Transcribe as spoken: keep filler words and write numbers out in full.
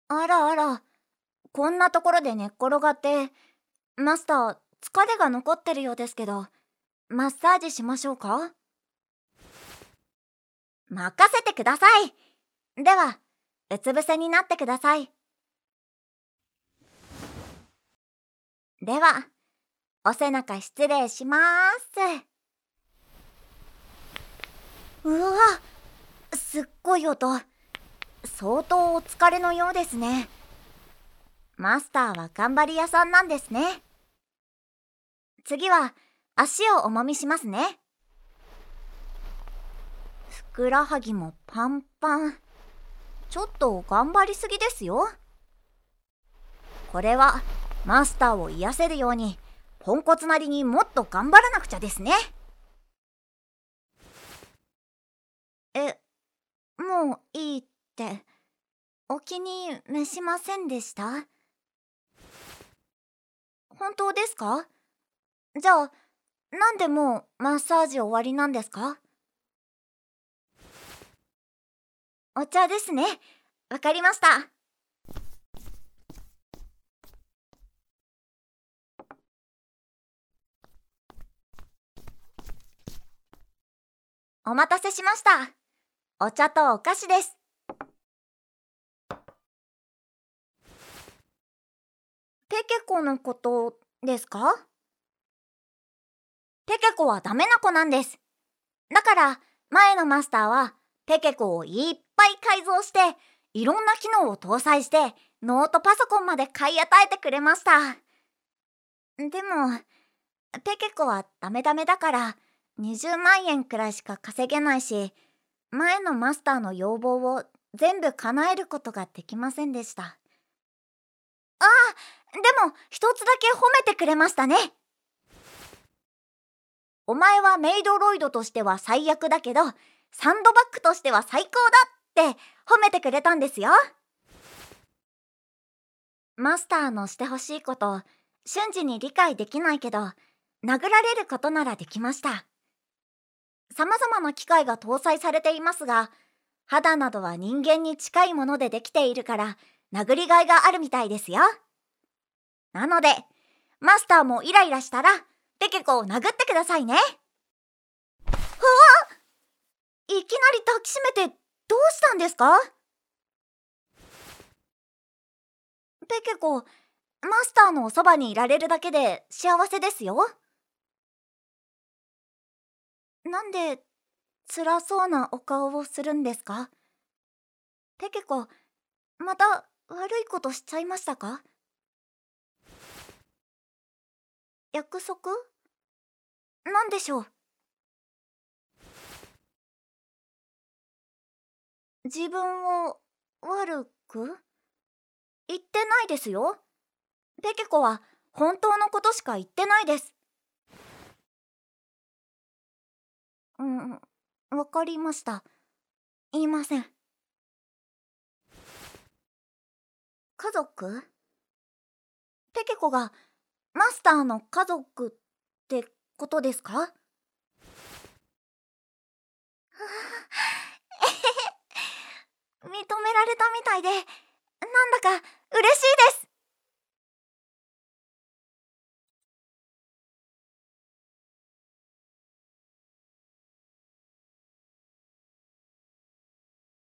あらあら、こんなところで寝っ転がって、マスター、疲れが残ってるようですけど、マッサージしましょうか？任せてください。では、うつ伏せになってください。では、お背中失礼しまーす。うわ、すっごい音。相当お疲れのようですね。マスターは頑張り屋さんなんですね。次は足をおもみしますね。ふくらはぎもパンパン。ちょっと頑張りすぎですよ。これはマスターを癒せるようにポンコツなりにもっと頑張らなくちゃですね。え、もういいってお気に召しませんでした？本当ですか？じゃあなんでもうマッサージ終わりなんですか？お茶ですね。わかりました。お待たせしました。お茶とお菓子です。ペケコのことですか？ペケコはダメな子なんです。だから前のマスターはペケコをいっぱい改造していろんな機能を搭載してノートパソコンまで買い与えてくれました。でもペケコはダメダメだからにじゅうまんえんくらいしか稼げないし、前のマスターの要望を全部叶えることができませんでした。ああ、でも一つだけ褒めてくれましたね。お前はメイドロイドとしては最悪だけど、サンドバッグとしては最高だって褒めてくれたんですよ。マスターのしてほしいこと瞬時に理解できないけど、殴られることならできました。様々な機械が搭載されていますが、肌などは人間に近いものでできているから殴りがいがあるみたいですよ。なのでマスターもイライラしたらペケコを殴ってくださいね。うわ、いきなり抱きしめてどうしたんですか？ペケコ、マスターのおそばにいられるだけで幸せですよ。なんで辛そうなお顔をするんですか？ペケコ、また悪いことしちゃいましたか？約束？なんでしょう？自分を悪く言ってないですよ。ペケコは本当のことしか言ってないです。うん、わかりました。言いません。家族？ペケコがマスターの家族ってことですか？認められたみたいで、なんだか